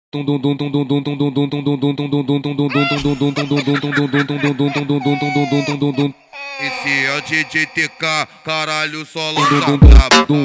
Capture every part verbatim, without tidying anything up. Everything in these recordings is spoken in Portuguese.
Esse é o D J T K, caralho, só lança brabo.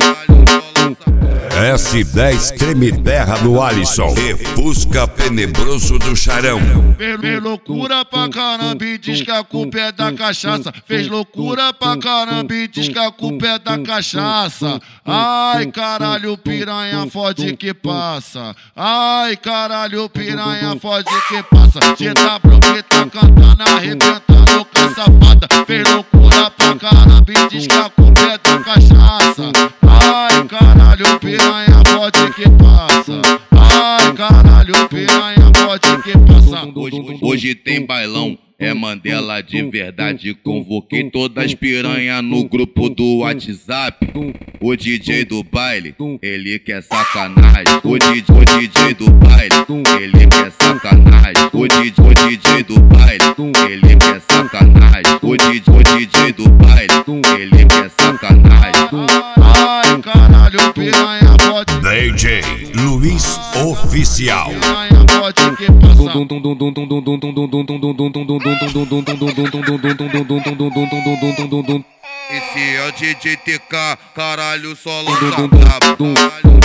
S dez treme terra do Alisson e Fusca tenebroso do Charão. Fez loucura pra caramba e diz que a culpa é da cachaça. Fez loucura pra caramba e diz que a culpa é da cachaça. Ai, caralho, piranha fode que passa. Ai, caralho, piranha fode que passa. G W tá cantando, arrebentando com a safada. Fez loucura pra caramba e diz que a culpa é da cachaça. Ai, caralho, piranha fode que passa. Ai, caralho, piranha fode que passa. Hoje, hoje tem bailão, é Mandela de verdade. Convoquei todas as piranha no grupo do WhatsApp. O D J do baile, ele quer sacanagem. O, D, o D J do baile, ele quer sacanagem. O, D, o D J do baile, ele quer sacanagem. O, D, o D J do baile, ele quer sacanagem. Ai, caralho, piranha fode. D J Luiz Oficial. Piranha fode que passa. Esse é o D J T K, caralho, só lança brabo.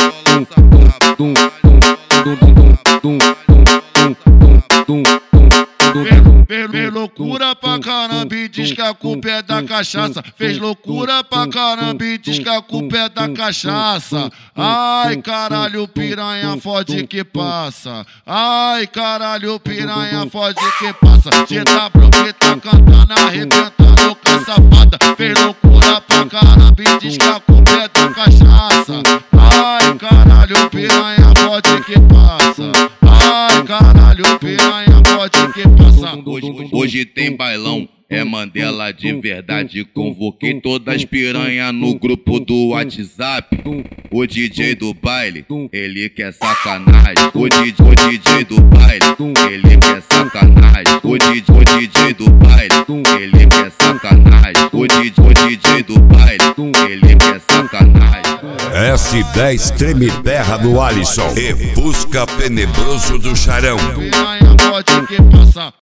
Fez loucura pra caramba e diz que a culpa é da cachaça. Fez loucura pra caramba e diz que a culpa é da cachaça. Ai, caralho, piranha fode que passa. Ai, caralho, piranha fode que passa. G W tá cantando, arrebentando com a safada. Fez loucura pra caramba e diz que a culpa é da cachaça. Ai, caralho, piranha fode que passa. Ai, caralho, piranha fode que passa. Hoje, hoje tem bailão, é Mandela de verdade. Convoquei todas as piranha no grupo do WhatsApp. O D J do baile, ele quer sacanagem. O, D, o D J do baile, ele quer sacanagem. O, D, o D J do baile, ele quer sacanagem. O, D, o D J do baile, ele quer sacanagem. S dez treme terra do Alisson e Fusca tenebroso do Charão. Piranha fode que passa.